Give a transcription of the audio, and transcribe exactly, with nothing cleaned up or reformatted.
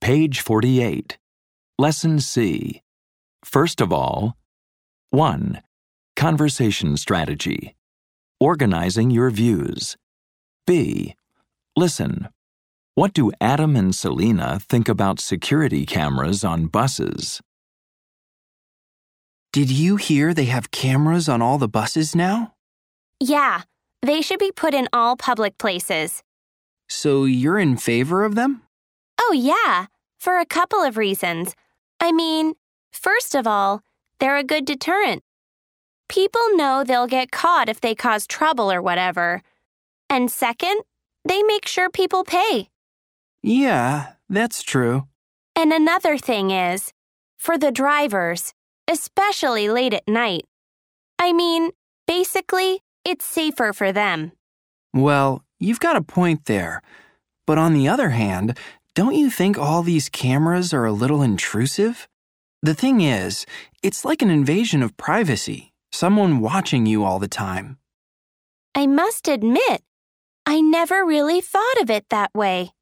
Page forty-eight. Lesson C. First of all, one. Conversation strategy. Organizing your views. B. Listen. What do Adam and Selena think about security cameras on buses? Did you hear they have cameras on all the buses now? Yeah, they should be put in all public places. So you're in favor of them? Oh, yeah, for a couple of reasons. I mean, first of all, they're a good deterrent. People know they'll get caught if they cause trouble or whatever. And second, they make sure people pay. Yeah, that's true. And another thing is, for the drivers, especially late at night. I mean, basically, it's safer for them. Well, you've got a point there. But on the other hand, don't you think all these cameras are a little intrusive? The thing is, it's like an invasion of privacy, someone watching you all the time. I must admit, I never really thought of it that way.